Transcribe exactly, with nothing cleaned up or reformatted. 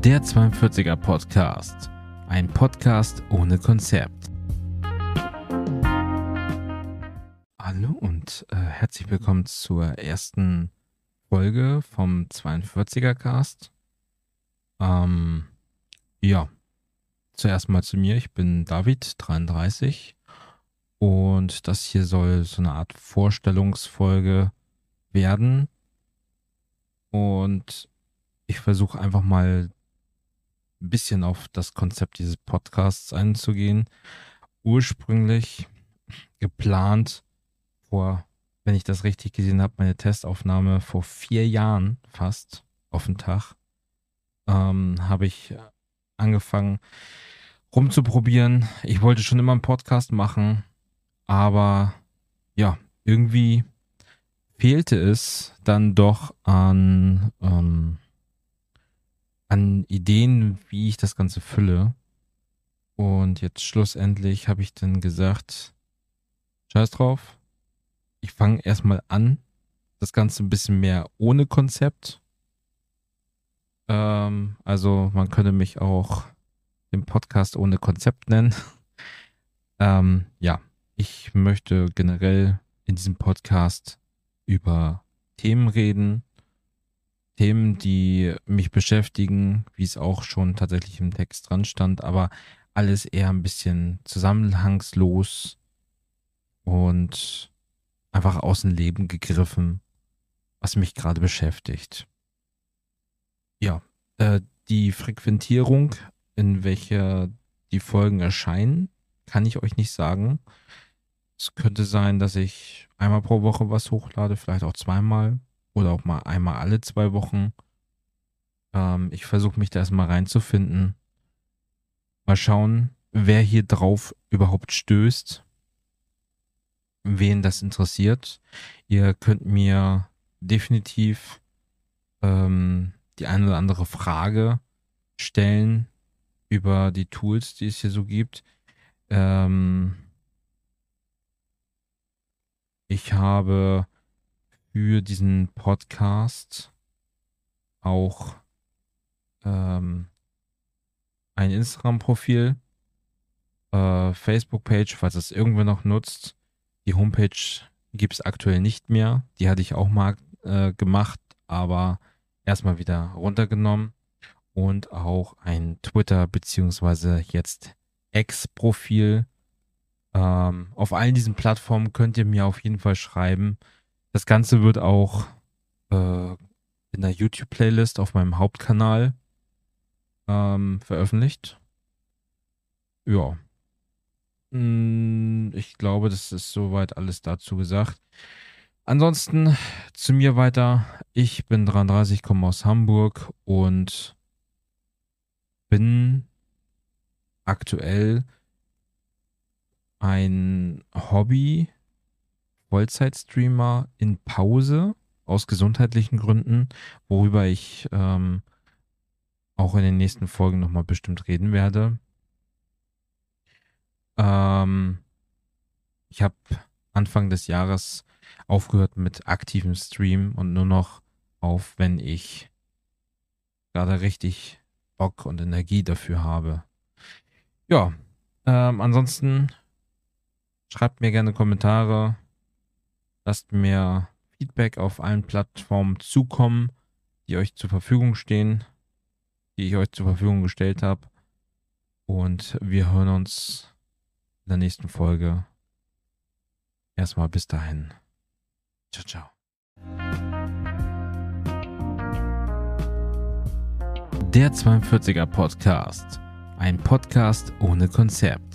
Der zweiundvierziger Podcast. Ein Podcast ohne Konzept. Hallo und äh, herzlich willkommen zur ersten Folge vom zweiundvierziger Cast. Ähm, ja, zuerst mal zu mir. Ich bin David, dreiunddreißig. Und das hier soll so eine Art Vorstellungsfolge werden. Und ich versuche einfach mal ein bisschen auf das Konzept dieses Podcasts einzugehen. Ursprünglich geplant vor, wenn ich das richtig gesehen habe, meine Testaufnahme vor vier Jahren fast auf den Tag, ähm, habe ich angefangen rumzuprobieren. Ich wollte schon immer einen Podcast machen, aber ja, irgendwie fehlte es dann doch an ähm, an Ideen, wie ich das Ganze fülle. Und jetzt schlussendlich habe ich dann gesagt, scheiß drauf, ich fange erstmal an, das Ganze ein bisschen mehr ohne Konzept. Ähm, also man könnte mich auch den Podcast ohne Konzept nennen. ähm, ja, ich möchte generell in diesem Podcast über Themen reden, Themen, die mich beschäftigen, wie es auch schon tatsächlich im Text dran stand, aber alles eher ein bisschen zusammenhangslos und einfach aus dem Leben gegriffen, was mich gerade beschäftigt. Ja, äh, die Frequentierung, in welcher die Folgen erscheinen, kann ich euch nicht sagen. Es könnte sein, dass ich einmal pro Woche was hochlade, vielleicht auch zweimal. Oder auch mal einmal alle zwei Wochen. Ähm, ich versuche mich da erstmal reinzufinden. Mal schauen, wer hier drauf überhaupt stößt. Wen das interessiert. Ihr könnt mir definitiv ähm, die eine oder andere Frage stellen über die Tools, die es hier so gibt. Ähm, ich habe für diesen Podcast auch ähm, ein Instagram-Profil, äh, Facebook-Page, falls es irgendwer noch nutzt. Die Homepage gibt es aktuell nicht mehr. Die hatte ich auch mal äh, gemacht, aber erstmal wieder runtergenommen. Und auch ein Twitter- beziehungsweise jetzt X-Profil. Ähm, auf allen diesen Plattformen könnt ihr mir auf jeden Fall schreiben. Das Ganze wird auch äh, in der YouTube-Playlist auf meinem Hauptkanal ähm, veröffentlicht. Ja. Hm, ich glaube, das ist soweit alles dazu gesagt. Ansonsten zu mir weiter. Ich bin dreiunddreißig, komme aus Hamburg und bin aktuell ein Hobby- Vollzeitstreamer in Pause aus gesundheitlichen Gründen, worüber ich ähm, auch in den nächsten Folgen nochmal bestimmt reden werde. Ähm, ich habe Anfang des Jahres aufgehört mit aktivem Stream und nur noch auf, wenn ich gerade richtig Bock und Energie dafür habe. Ja, ähm, ansonsten schreibt mir gerne Kommentare. Lasst mir Feedback auf allen Plattformen zukommen, die euch zur Verfügung stehen, die ich euch zur Verfügung gestellt habe. Und wir hören uns in der nächsten Folge. Erstmal bis dahin. Ciao, ciao. Der zweiundvierziger Podcast. Ein Podcast ohne Konzept.